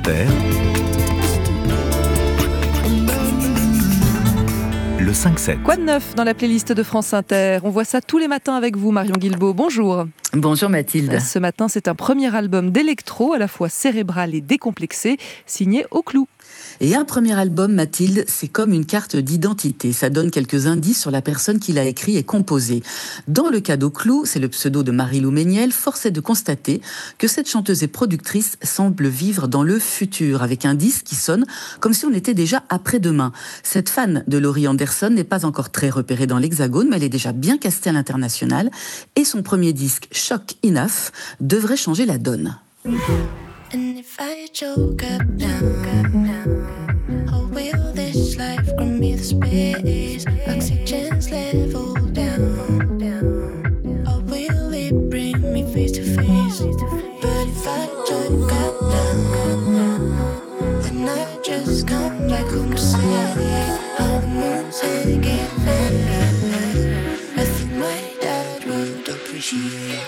Inter, le 5-7. Quoi de neuf dans la playlist de France Inter ? On voit ça tous les matins avec vous, Marion Guilbault. Bonjour. Bonjour Mathilde. Ce matin, c'est un premier album d'électro, à la fois cérébral et décomplexé, signé Au Clou. Et un premier album, Mathilde, c'est comme une carte d'identité. Ça donne quelques indices sur la personne qui l'a écrit et composé. Dans le cas d'Au Clou, c'est le pseudo de Marie-Lou Méniel, force est de constater que cette chanteuse et productrice semble vivre dans le futur, avec un disque qui sonne comme si on était déjà après-demain. Cette fan de Laurie Anderson n'est pas encore très repérée dans l'Hexagone, mais elle est déjà bien castée à l'international. Et son premier disque, Shock Enough, devrait changer la donne. And if I choke up now, how will this life grant me the space? Oxygen's level down. Or will it bring me face to face? But if I choke up now, then I just come back home to say how the moon's again. I think my dad would appreciate.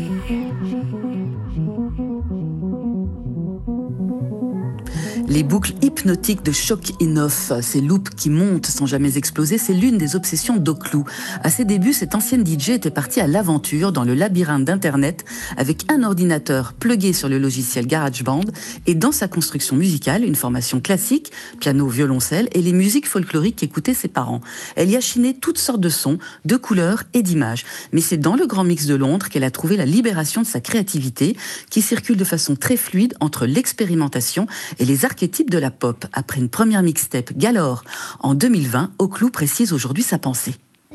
Les boucles hypnotiques de Shock Enough, ces loops qui montent sans jamais exploser, c'est l'une des obsessions d'Au Clou. À ses débuts, cette ancienne DJ était partie à l'aventure dans le labyrinthe d'Internet avec un ordinateur plugué sur le logiciel GarageBand et dans sa construction musicale, une formation classique, piano, violoncelle et les musiques folkloriques qu'écoutaient ses parents. Elle y a chiné toutes sortes de sons, de couleurs et d'images. Mais c'est dans le Grand Mix de Londres qu'elle a trouvé la libération de sa créativité qui circule de façon très fluide entre l'expérimentation et les archétypes de la pop. Après une première mixtape Galore en 2020, Au Clou précise aujourd'hui sa pensée.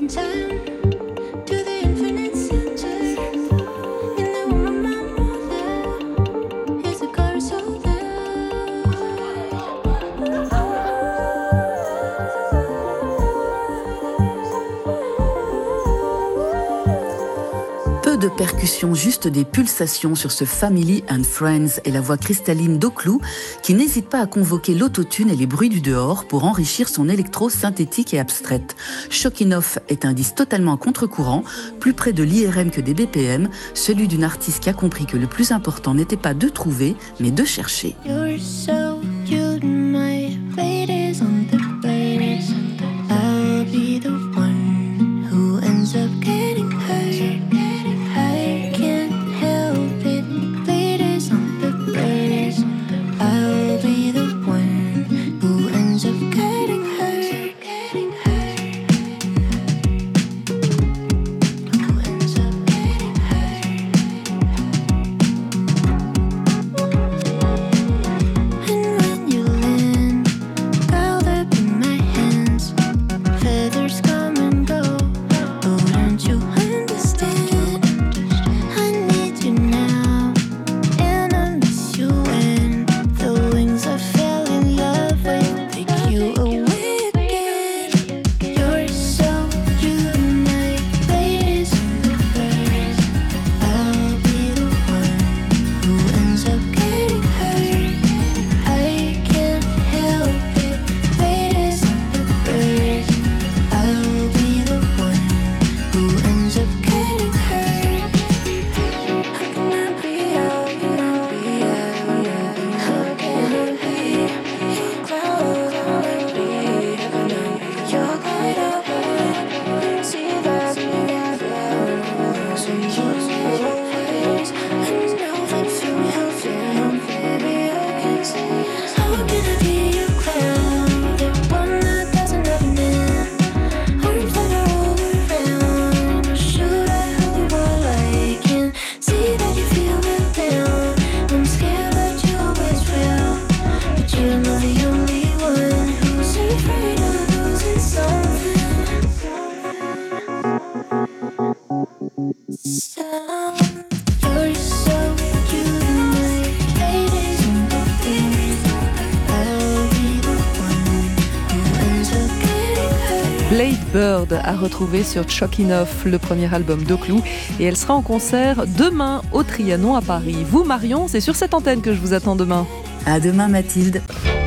De percussions, juste des pulsations sur ce Family and Friends et la voix cristalline d'Au Clou qui n'hésite pas à convoquer l'autotune et les bruits du dehors pour enrichir son électro synthétique et abstraite. Shock Enough est un disque totalement à contre-courant, plus près de l'IRM que des BPM, celui d'une artiste qui a compris que le plus important n'était pas de trouver, mais de chercher. You're so cute, my ladies on the place. I'll be the one who ends up getting hurt. Blade Bird à retrouver sur Shock Enough, le premier album d'Au Clou, et elle sera en concert demain au Trianon à Paris. Vous Marion, c'est sur cette antenne que je vous attends demain. À demain Mathilde.